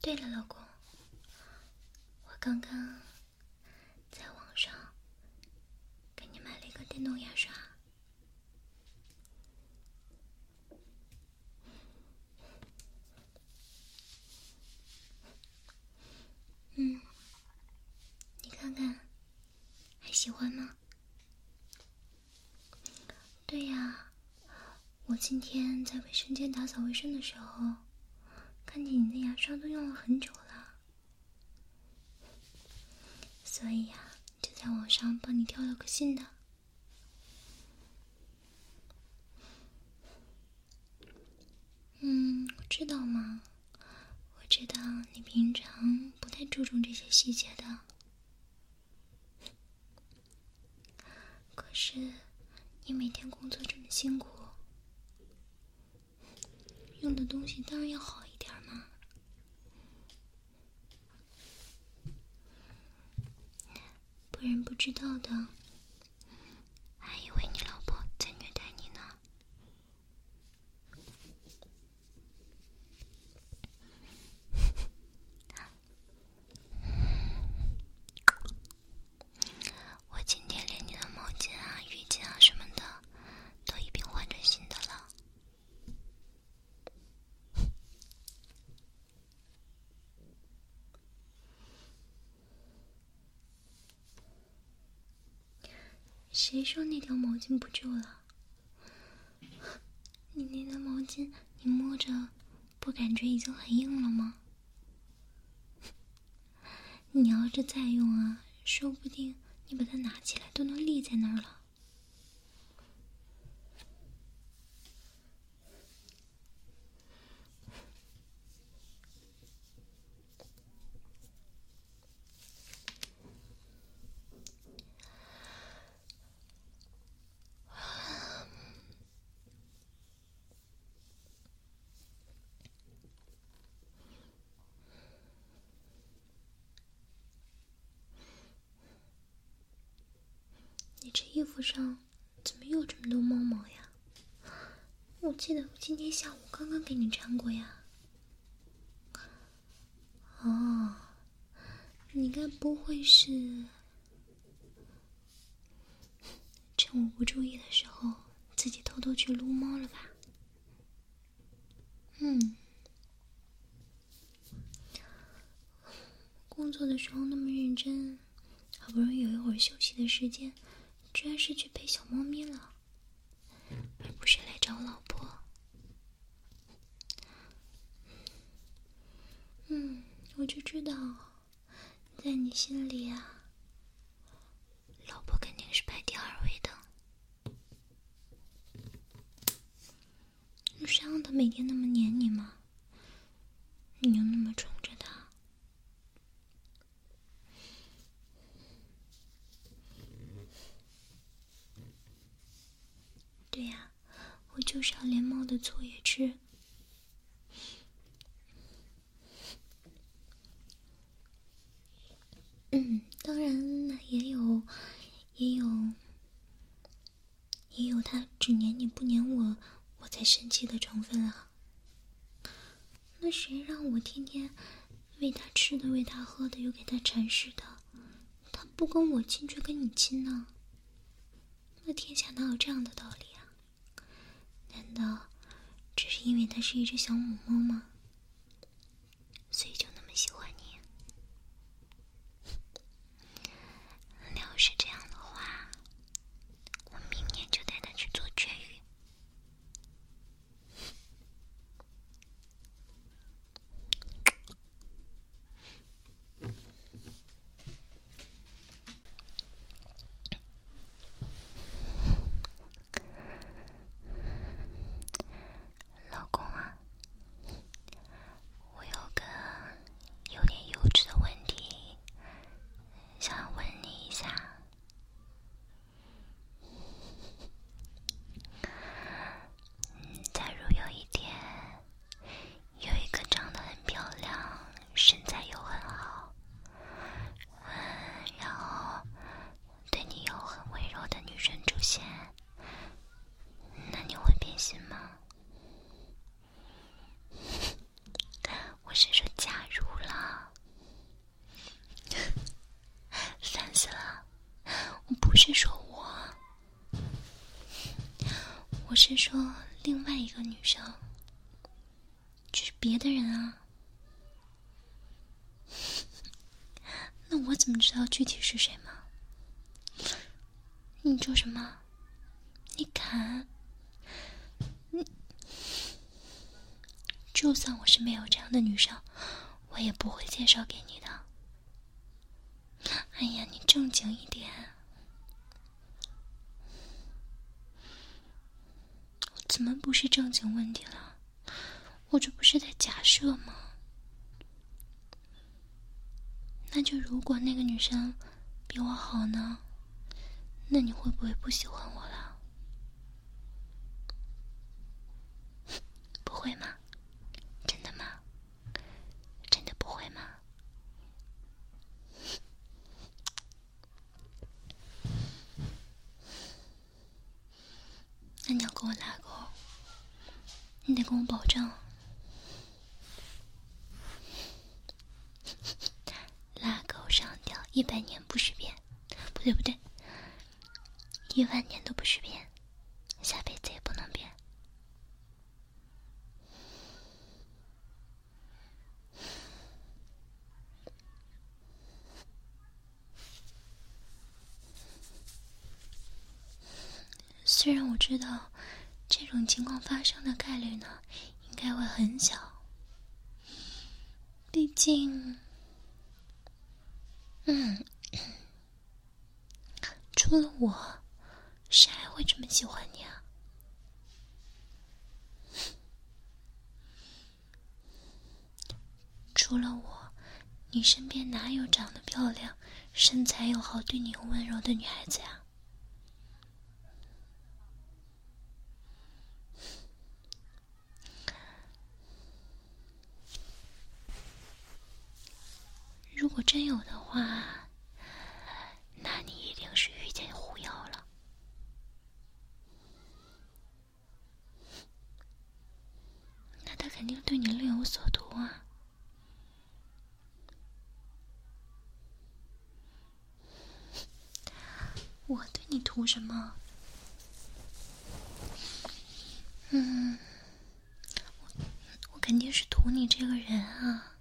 对了，老公，我刚刚在网上给你买了一个电动牙刷。你看看，还喜欢吗？对呀，我今天在卫生间打扫卫生的时候，看见你的牙刷都用了很久了，所以呀，就在网上帮你挑了个新的。我知道嘛，我知道你平常不太注重这些细节的。可是，你每天工作这么辛苦，用的东西当然要好一点嘛。不然不知道的，还以为你老婆在虐待你呢。我今天连你的毛巾啊、浴巾啊什么的都一并换成新的了。谁说那条毛巾不旧了？你那条毛巾，你摸着不感觉已经很硬了吗？你要是再用啊，说不定你把它拿起来都能立在那儿了。你这衣服上怎么又这么多猫毛呀？我记得我今天下午刚刚给你粘过呀。哦，你该不会是趁我不注意的时候自己偷偷去撸猫了吧？工作的时候那么认真，好不容易有一会儿休息的时间，居然是去陪小猫咪了，而不是来找老婆。我就知道，在你心里啊，老婆肯定是排第2位的。谁让他每天那么黏你吗？你又那么宠着他。对呀，我就是要连猫的醋也吃。当然那也有他只黏你不黏我，我才生气的成分啊。那谁让我天天喂他吃的、喂他喝的，又给他铲屎的，他不跟我亲却跟你亲呢？那天下哪有这样的道理啊？难道只是因为它是一只小母猫吗？所以就那么喜欢你？要是这样的话，我明年就带它去做绝育。老公啊， 是说我是说另外一个女生，就是别的人啊。那我怎么知道具体是谁吗？你说什么？你敢？就算我是没有这样的女生，我也不会介绍给你的。哎呀，你正经一点。怎么不是正经问题了？我这不是在假设吗？那就如果那个女生比我好呢，那你会不会不喜欢我了？不会吗？真的吗？真的不会吗？那你要跟我拉钩，你得跟我保证，拉钩上吊100年不许变，不对，10000年都不许变，下辈子也不能变。虽然我知道这种情况发生的概率呢，应该会很小，毕竟，除了我，谁还会这么喜欢你啊？除了我，你身边哪有长得漂亮、身材又好、对你又温柔的女孩子呀？如果真有的话，那你一定是遇见狐妖了。那他肯定对你另有所图啊。我对你图什么？我肯定是图你这个人啊。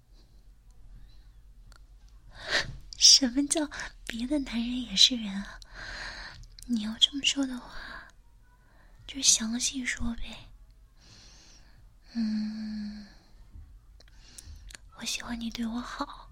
什么叫别的男人也是人啊？你要这么说的话，就详细说呗。我喜欢你对我好。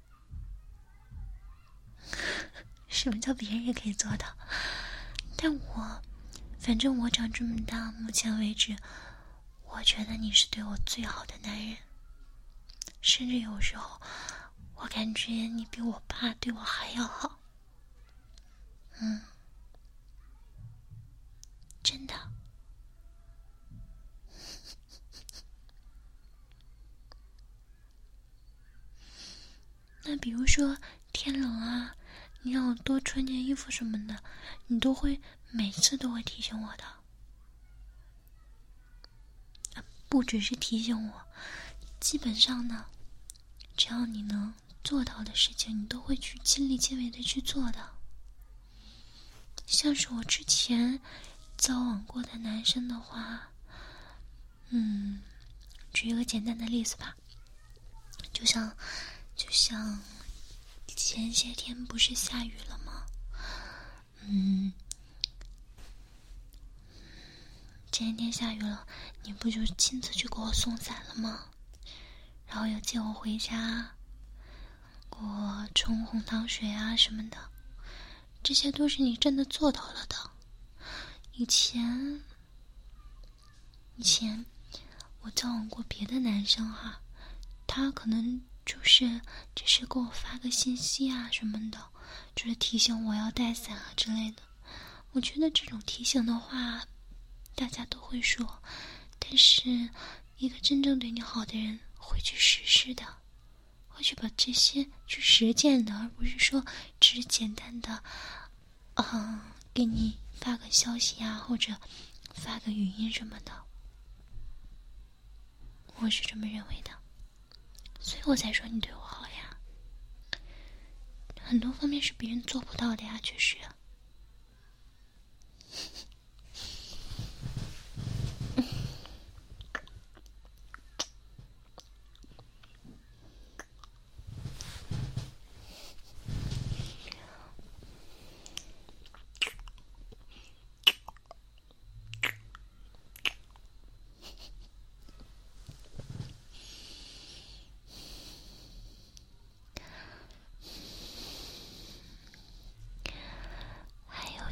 什么叫别人也可以做到？但反正我长这么大，目前为止，我觉得你是对我最好的男人。甚至有时候，我感觉你比我爸对我还要好。真的。那比如说天冷啊，你让我多穿件衣服什么的，你每次都会提醒我的。不只是提醒我，基本上呢，只要你能做到的事情，你都会去亲力亲为的去做的。像是我之前交往过的男生的话，举一个简单的例子吧，就像前些天不是下雨了吗？前几天下雨了，你不就亲自去给我送伞了吗？然后又接我回家，给我冲红糖水啊什么的，这些都是你真的做到了的。以前我交往过别的男生哈，他可能只是给我发个信息啊什么的，就是提醒我要带伞啊之类的。我觉得这种提醒的话，大家都会说，但是一个真正对你好的人会去实施的，会去把这些去实践的，而不是说只是简单的给你发个消息啊，或者发个语音什么的。我是这么认为的，所以我才说你对我好呀。很多方面是别人做不到的呀，确实。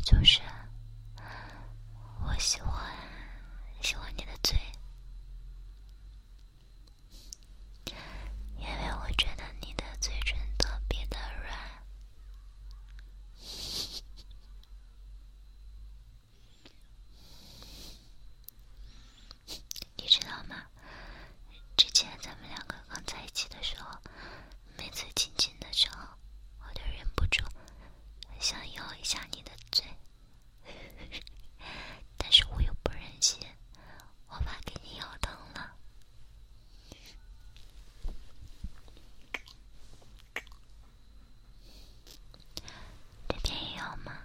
就是我喜欢你的嘴，因为我觉得你的嘴唇特别的软。你知道吗？之前咱们两个刚在一起的时候，每次亲亲的时候，我都忍不住想咬一下你的嘴，但是我又不忍心，我怕给你咬疼了。这便宜咬吗？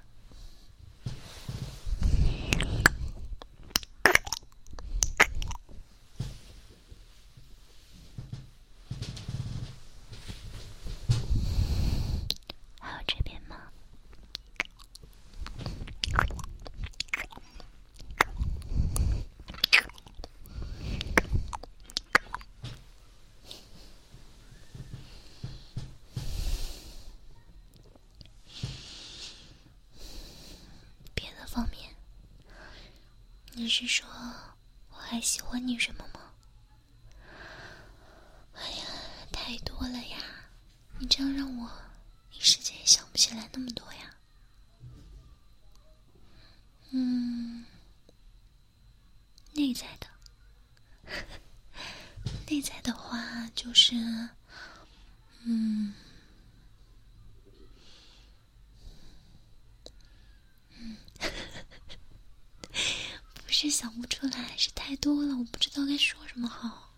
还有这边吗？别的方面，你是说我还喜欢你什么吗？哎呀，太多了呀，你这样让我一时间也想不起来那么多呀。内在的内在的话就是不是想不出来，是太多了，我不知道该说什么好。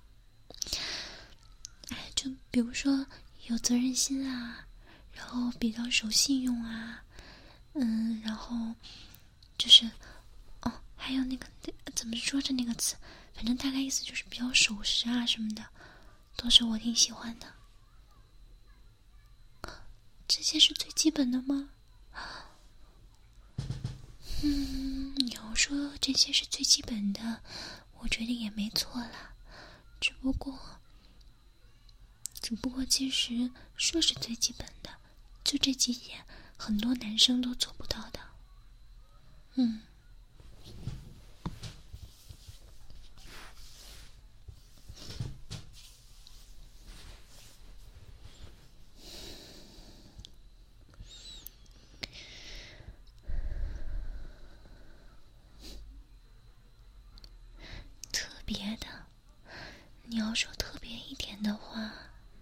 哎，就比如说有责任心啊，然后比较守信用啊，然后就是还有那个怎么说着那个词，反正大概意思就是比较守时啊什么的，都是我挺喜欢的。这些是最基本的吗？你要说这些是最基本的，我觉得也没错啦。只不过其实说是最基本的，就这几点，很多男生都做不到的。特别的，你要说特别一点的话，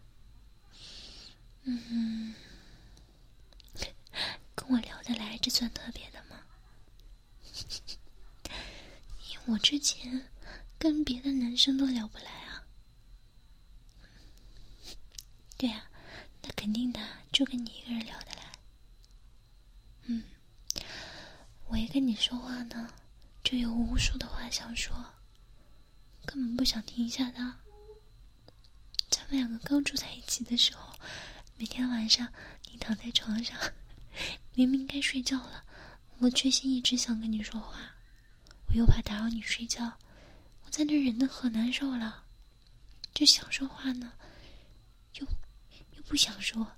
跟我聊得来，这算特别的吗？因为我之前跟别的男生都聊不来啊。对啊，那肯定的，就跟你一个人聊得来。我一跟你说话呢，就有无数的话想说，根本不想停下的。咱们两个刚住在一起的时候，每天晚上你躺在床上，明明该睡觉了，我却心一直想跟你说话，我又怕打扰你睡觉，我在那忍得可难受了，就想说话呢，又不想说。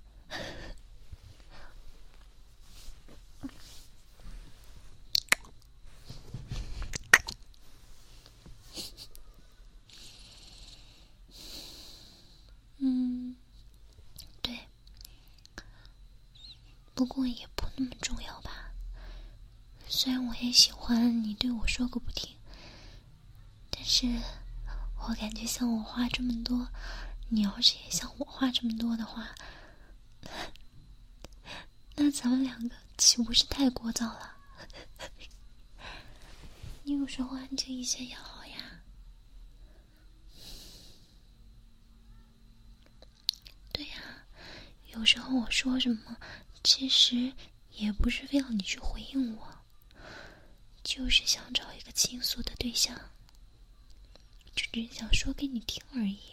对，不过也不那么重要吧。虽然我也喜欢你对我说个不停，但是我感觉像我话这么多，你要是也像我话这么多的话，那咱们两个岂不是太聒噪了？你有时候安静一些也好呀。对呀，有时候我说什么，其实也不是非要你去回应我，就是想找一个倾诉的对象，只是想说给你听而已。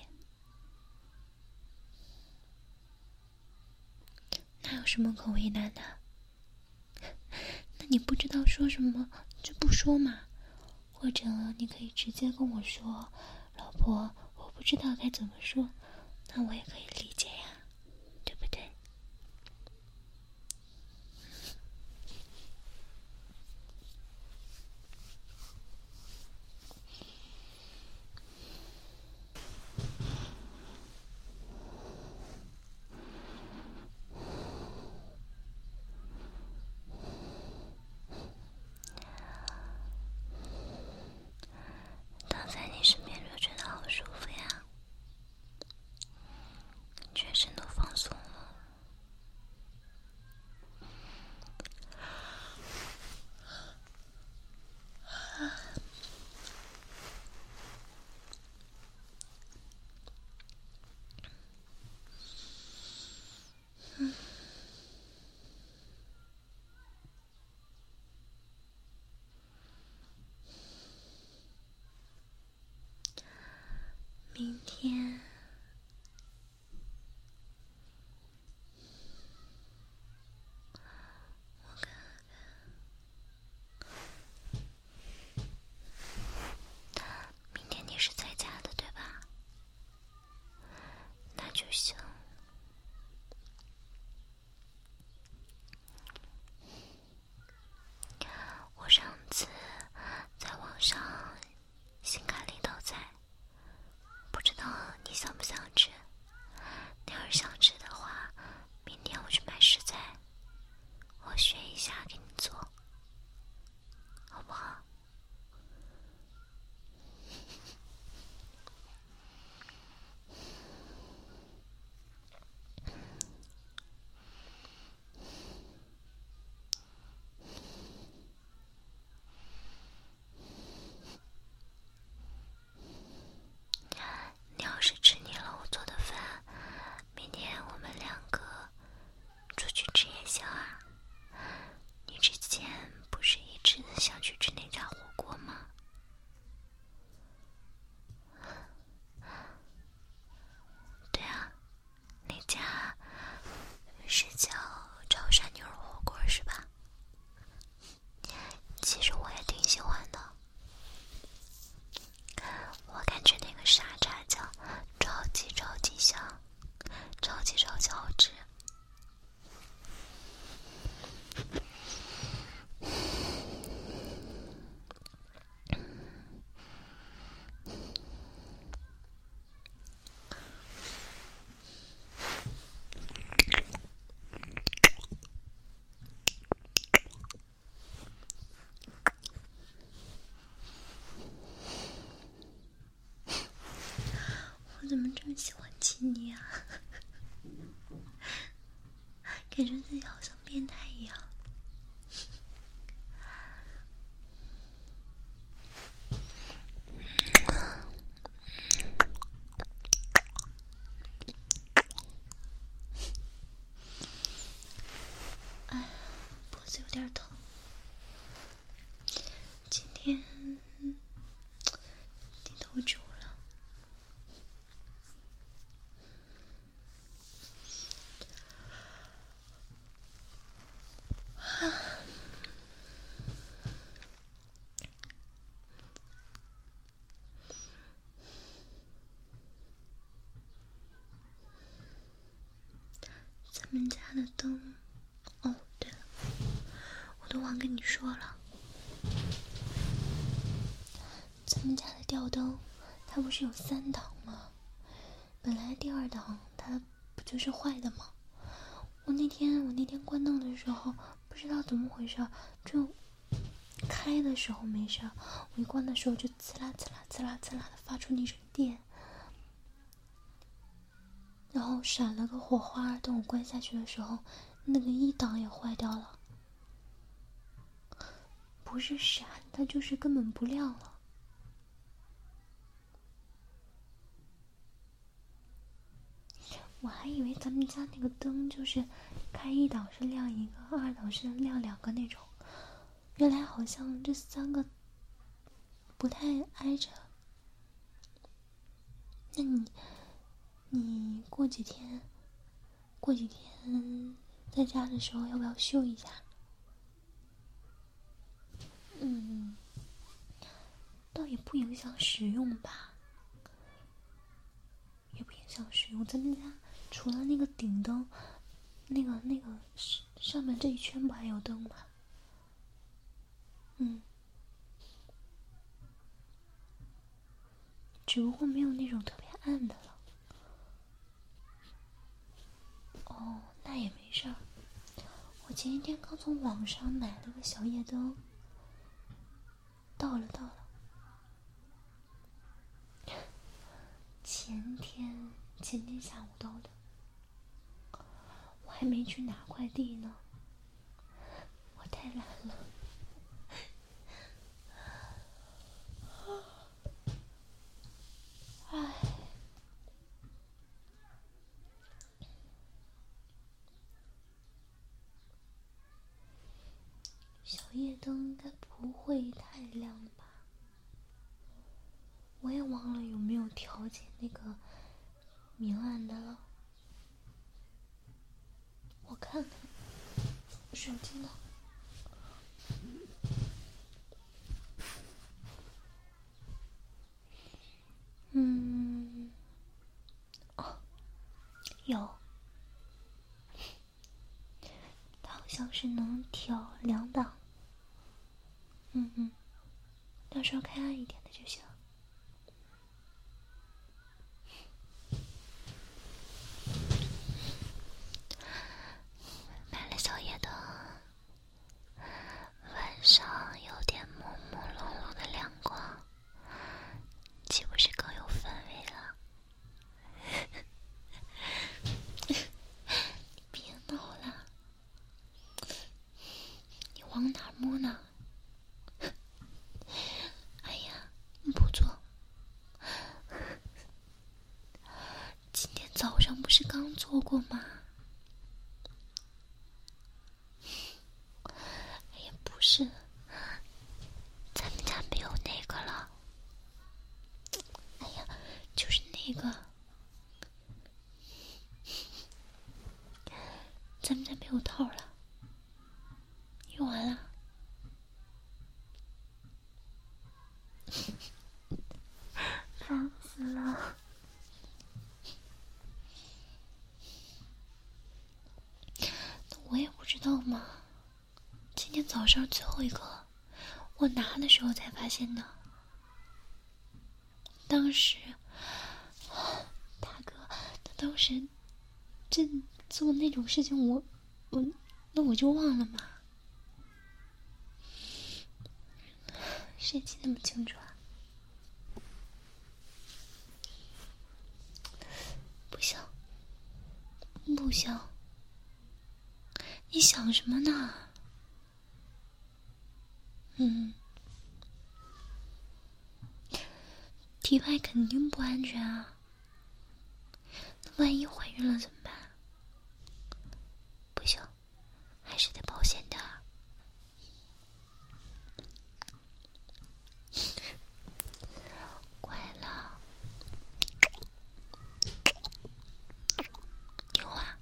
那有什么可为难的？那你不知道说什么就不说嘛，或者你可以直接跟我说，老婆，我不知道该怎么说，那我也可以理解呀，对不对？ 明天明天你是在家的对吧？那就行。我上次在网上新看了一道菜，不知道你想不想吃？你要是想吃的话，明天我去买食材，我学一下给你做，好不好？你要是吃腻了我做的饭，明天我们两个出去吃也行啊。你之前不是一直想去吃那家火锅吗？对啊，那家是叫潮汕牛肉火锅是吧？其实我也挺喜欢的，我感觉那个沙茶酱超级香，超级好吃。我怎么这么喜欢亲你啊？感觉自己好像变态一样。哎，脖子有点疼。今天低头久了。咱们家的灯，哦，对了，我都忘跟你说了，咱们家的吊灯，它不是有3档吗？本来第2档它不就是坏的吗？我那天关灯的时候，不知道怎么回事，就开的时候没事，我一关的时候就呲啦的发出那种电，然后闪了个火花。等我关下去的时候，那个1档也坏掉了，不是闪，它就是根本不亮了。我还以为咱们家那个灯就是开1档是亮1个，2档是亮2个那种，原来好像这3个不太挨着。那你过几天在家的时候要不要修一下？倒也不影响使用吧，也不影响使用。咱们家除了那个顶灯，那个上面这一圈不还有灯吗？只不过没有那种特别暗的了。哦，那也没事儿。我前一天刚从网上买了个小夜灯，到了。前天下午到的，我还没去拿快递呢，我太懒了。唉，小夜灯应该不会太亮吧？ 我也忘了有没有调节那个明暗的了。我看看手机呢。有，它好像是能调2档。到时候开暗一点的就行。买了宵夜的，晚上有点朦朦胧胧的亮光，岂不是更有氛围了？你别闹了，你往哪摸呢？哎呀，不错。今天早上不是刚做过吗？也不是，咱们家没有那个了。哎呀，就是那个，咱们家没有套了，用完了。烦死了。我也不知道嘛，今天早上最后一个，我拿的时候才发现的。当时，大哥，他当时正做那种事情，那我就忘了嘛。谁记那么清楚啊？不行，不行，你想什么呢？体外肯定不安全啊，那万一怀孕了怎么办？不行，还是得保险的。乖了，听话。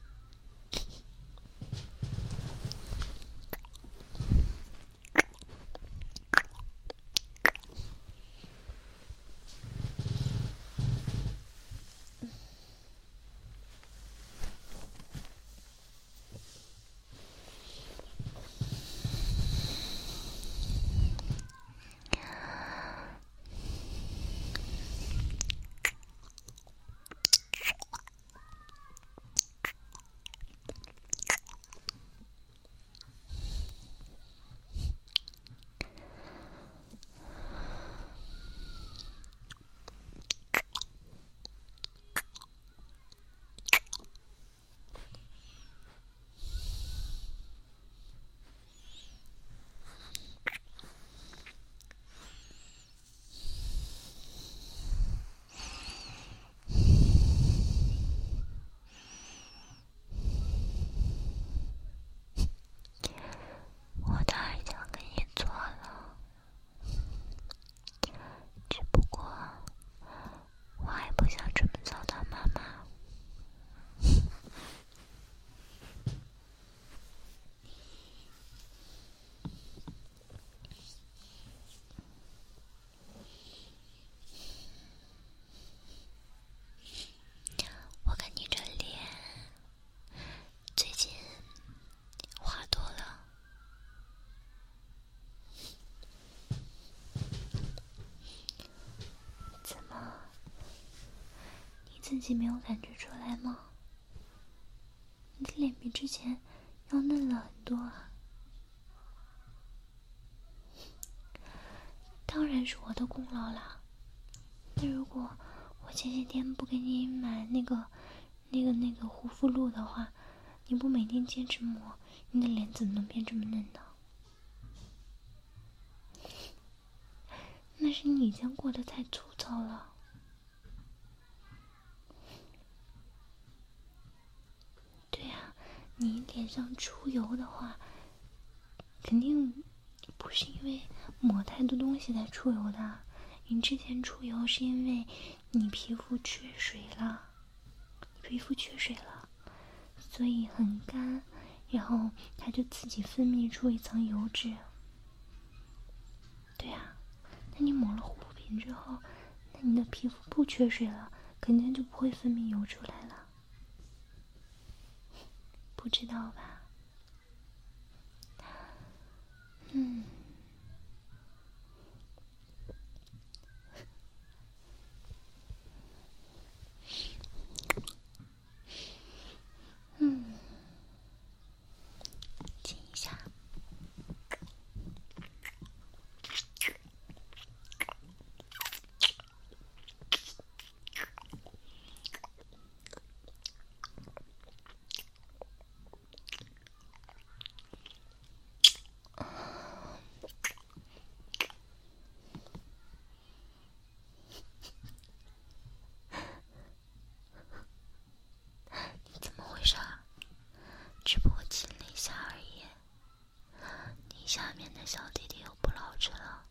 自己没有感觉出来吗？你的脸比之前要嫩了很多啊。当然是我的功劳啦。那如果我前些天不给你买那个护肤露的话，你不每天坚持抹，你的脸怎么能变这么嫩呢？那是你以前过得太粗糙了。对啊，你脸上出油的话，肯定不是因为抹太多东西才出油的， 你之前出油是因为你皮肤缺水了，所以很干，然后它就自己分泌出一层油脂。对啊，那你抹了护肤品之后，那你的皮肤不缺水了，肯定就不会分泌油出来了。不知道吧？亲一下。怎么回事？只不过亲了一下而已，你下面的小弟弟又不老实了。